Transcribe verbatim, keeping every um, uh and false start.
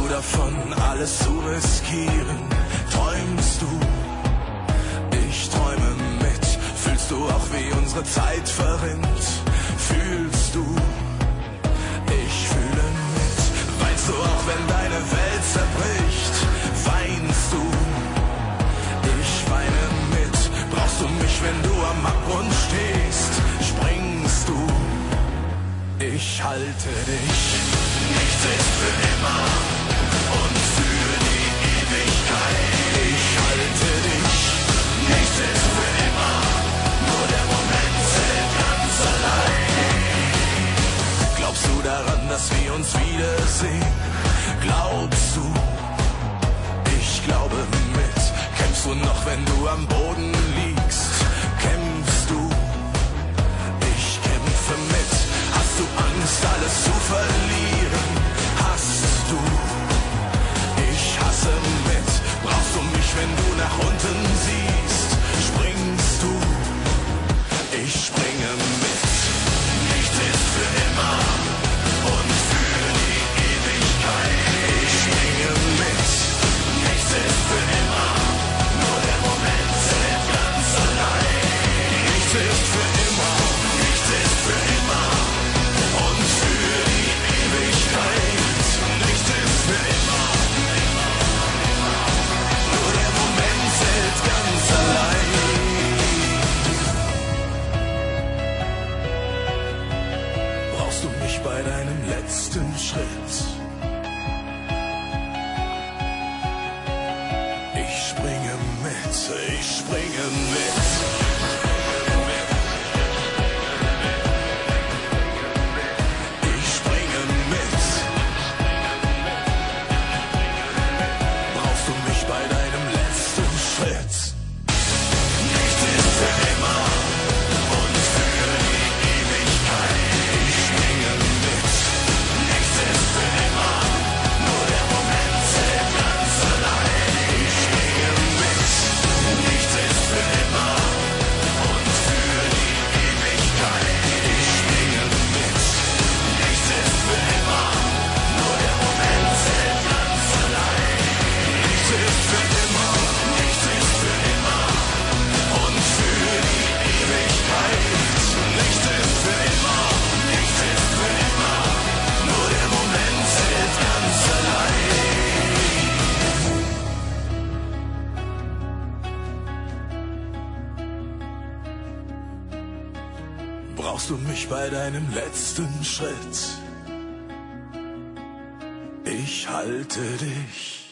davon, alles zu riskieren? Träumst du? Ich träume mit. Fühlst du auch, wie unsere Zeit verrinnt? Fühlst du? Ich fühle mit. Weinst du auch, wenn deine Welt zerbricht? Weinst du? Ich weine mit. Brauchst du mich, wenn du am Abgrund stehst? Springst du? Ich halte dich. Nichts ist für immer und für die Ewigkeit. Ich halte dich. Nichts ist für immer, nur der Moment zählt ganz allein. Glaubst du daran, dass wir uns wiedersehen? Glaubst du? Ich glaube mit. Kämpfst du noch, wenn du am Boden liegst? Kämpfst du? Ich kämpfe mit. Hast du Angst, alles zu verlieren? Hast du? Ich hasse mit. Brauchst du mich, wenn du nach unten siehst? Springst du? Ich springe mit. Nichts ist für immer und für die Ewigkeit. Ich springe mit. Nichts ist für immer, nur der Moment zählt ganz allein. Nichts ist für immer, nichts ist für immer und für die Ewigkeit. Nichts ist für immer, nur der Moment zählt ganz allein. Brauchst du mich bei deinem letzten Schritt? Ich springe mit, ich springe mit. Ich springe mit. Brauchst du mich bei deinem letzten Schritt? Nichts ist für immer und für die Ewigkeit. Ich springe mit. Nichts ist für immer, nur der Moment zählt ganz allein. Ich springe mit. Nichts ist für immer und für die Ewigkeit. Ich springe mit. Nichts ist für immer, nur der Moment zählt ganz allein. Nichts ist für immer, nichts ist für immer und für die Ewigkeit. Nichts ist für immer, nichts ist für immer, nur der Moment zählt ganz allein. Brauchst du mich bei deinem letzten Schritt? Ich halte dich.